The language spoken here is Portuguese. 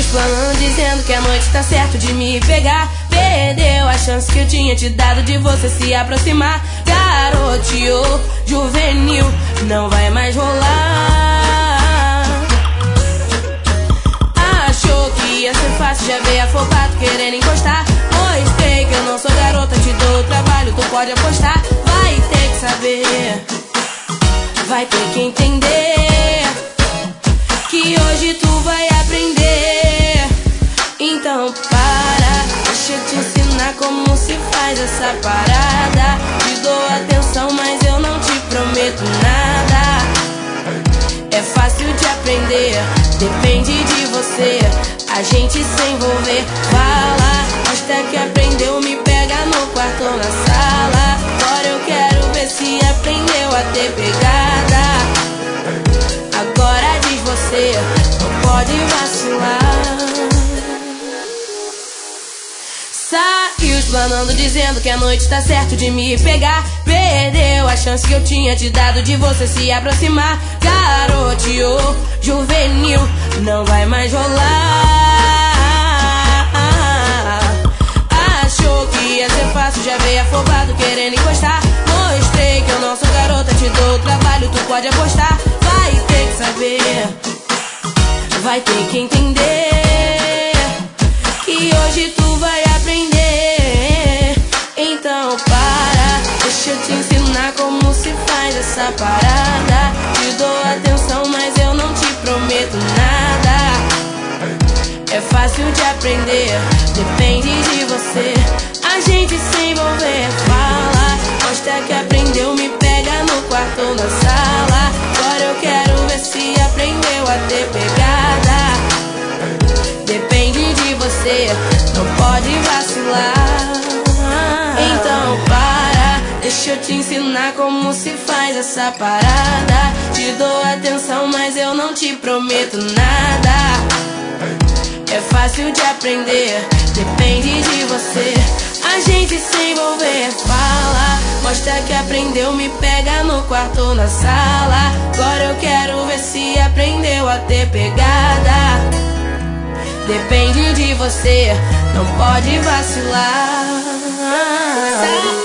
explanando, dizendo que a noite tá certo de me pegar. Perdeu a chance que eu tinha te dado de você se aproximar. Garoteou, juvenil, não vai mais rolar. Achou que ia ser fácil, já veio afobado querendo encostar. Mostrei que eu não sou garota, te dou o trabalho, tu pode apostar. Vai ter que saber, vai ter que entender que hoje tu vai aprender. Então para, deixa eu te ensinar como se faz essa parada. Te dou atenção, mas eu não te prometo nada. É fácil de aprender, depende de você. A gente se envolver, fala. Até que aprendeu, me pega no quarto ou na sala. Agora eu quero ver se aprendeu a ter pegada. Agora diz você, não pode vacilar. Saiu explanando, dizendo que a noite tá certo de me pegar. Perdeu a chance que eu tinha te dado de você se aproximar. Garoteou, juvenil, não vai mais rolar. Achou que ia ser fácil, já veio afobado querendo encostar. Mostrei que eu não sou garota, te dou o trabalho, tu pode apostar. Vai ter que saber, vai ter que entender que hoje tu vai aprender. Então para, deixa eu te ensinar como se faz essa parada. Te dou atenção, mas eu não te prometo nada. É fácil de aprender, depende de você. A gente se envolver, fala. Mostra que aprendeu, me pega no quarto ou na sala. Agora eu quero ver se aprendeu a ter pegada. Depende de você, não pode vacilar. Então para, deixa eu te ensinar como se faz essa parada. Te dou atenção, mas eu não te prometo nada. É fácil de aprender, depende de você. A gente se envolver, fala. Mostra que aprendeu, me pega no quarto ou na sala. Agora eu quero ver se aprendeu a ter pegada. Depende de você, não pode vacilar.